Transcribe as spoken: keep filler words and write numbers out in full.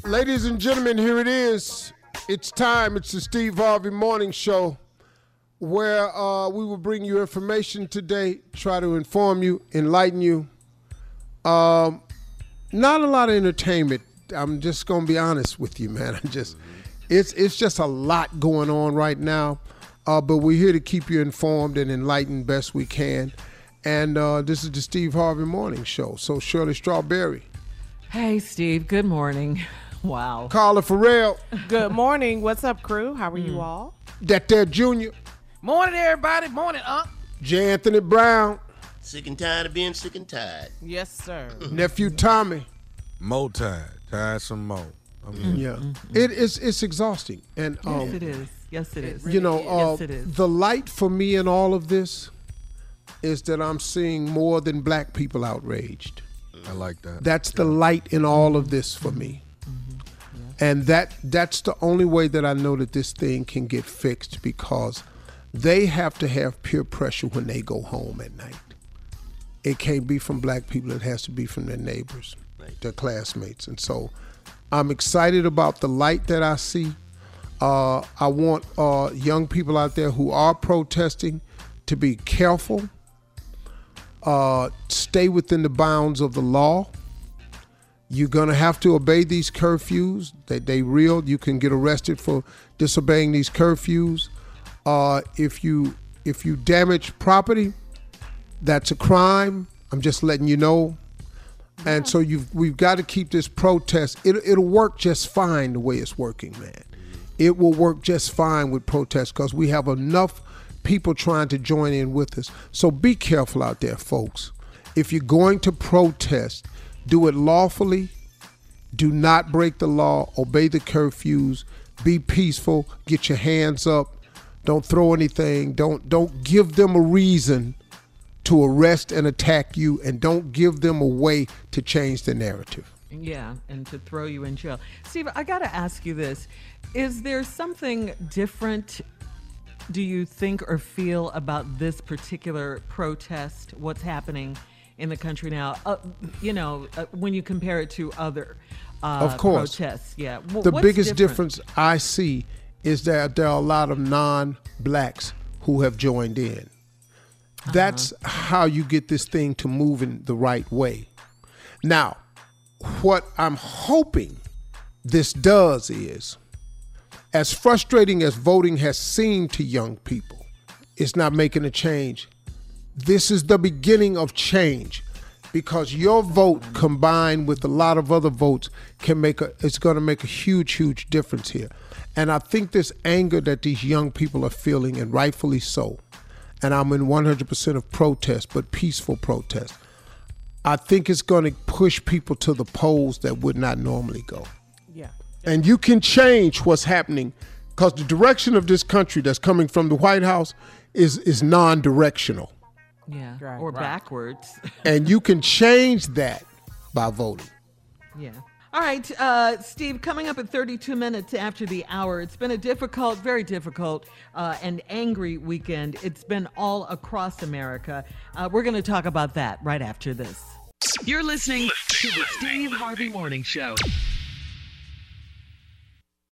Ladies and gentlemen, here it is. It's time. It's the Steve Harvey Morning Show, where uh, we will bring you information today, try to inform you, enlighten you. Um, not a lot of entertainment. I'm just gonna be honest with you, man. I just, it's it's just a lot going on right now. Uh, but we're here to keep you informed and enlightened best we can. And uh, this is the Steve Harvey Morning Show. So Shirley Strawberry. Hey, Steve. Good morning. Wow. Carla Farrell. Good morning. What's up, crew? How are mm. you all? That there Junior. Morning, everybody. Morning, Unc. J. Anthony Brown. Sick and tired of being sick and tired. Yes, sir. Nephew Tommy. More tired. Tired some more. I mean, yeah. Mm-hmm. It is, it's exhausting. And um, Yes, it is. Yes, it is. You know, uh, yes, it is. The light for me in all of this is that I'm seeing more than black people outraged. I like that. That's the light in all of this for me. And that that's the only way that I know that this thing can get fixed, because they have to have peer pressure when they go home at night. It can't be from black people. It has to be from their neighbors, their classmates. And so I'm excited about the light that I see. Uh, I want uh, young people out there who are protesting to be careful, uh, stay within the bounds of the law. You're going to have to obey these curfews. They, they real. You can get arrested for disobeying these curfews. Uh, if you if you damage property, that's a crime. I'm just letting you know. And yeah. so you've we've got to keep this protest. It, it'll work just fine the way it's working, man. It will work just fine with protests because we have enough people trying to join in with us. So be careful out there, folks. If you're going to protest, do it lawfully. Do not break the law. Obey the curfews. Be peaceful. Get your hands up. Don't throw anything. Don't don't give them a reason to arrest and attack you, and don't give them a way to change the narrative. Yeah, and to throw you in jail. Steve, I got to ask you this. Is there something different, do you think or feel, about this particular protest, what's happening in the country now, uh, you know, uh, when you compare it to other uh, of course. protests? Yeah. W- the what's biggest different? difference I see is that there are a lot of non-blacks who have joined in. Uh-huh. That's how you get this thing to move in the right way. Now, what I'm hoping this does is, as frustrating as voting has seemed to young people, it's not making a change. This is the beginning of change, because your vote combined with a lot of other votes can make a, it's going to make a huge, huge difference here. And I think this anger that these young people are feeling, and rightfully so, and I'm in one hundred percent of protest, but peaceful protest, I think it's going to push people to the polls that would not normally go. Yeah. And you can change what's happening, because the direction of this country that's coming from the White House is is non-directional. Yeah, right, or right. backwards. And you can change that by voting. Yeah. All right, uh, Steve, coming up at thirty-two minutes after the hour, it's been a difficult, very difficult uh, and angry weekend. It's been all across America. Uh, we're going to talk about that right after this. You're listening to the Steve Harvey Morning Show.